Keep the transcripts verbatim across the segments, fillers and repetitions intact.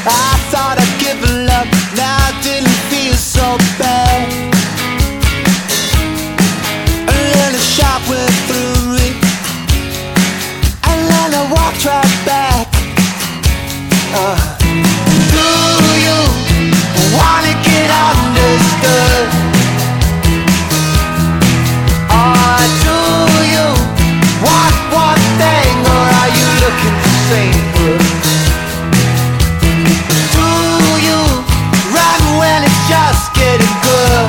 I thought I'd given up, now I didn't feel so bad. And then a shot went through me, and then I walked right back. uh, Do you wanna get understood? Or do you want one thing, or are you looking for sainthood? Do you run when it's just getting good?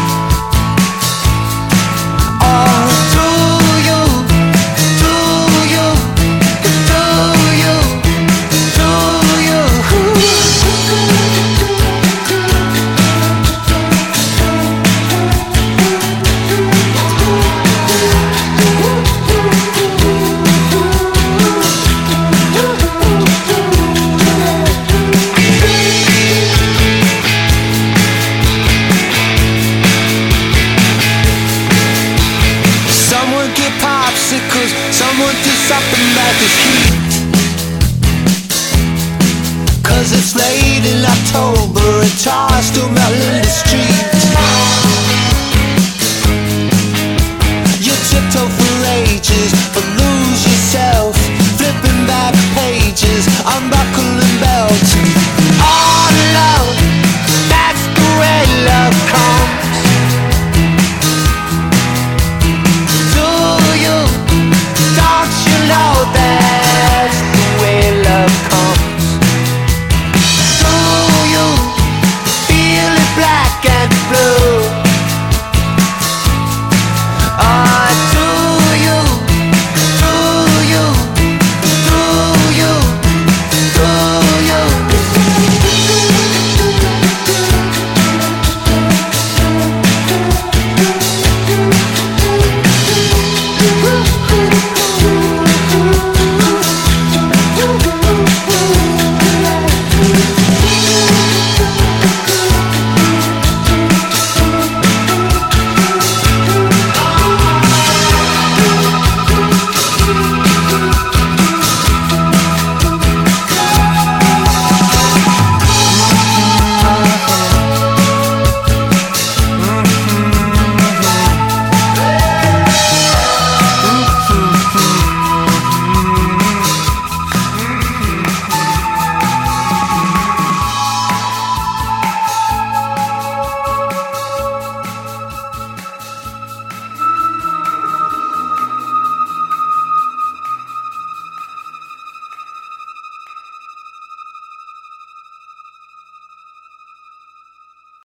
Or do you, do you, do you, do you? Someone get popsicles, someone do something about this heat. Cause it's late in October and tars still melting the street.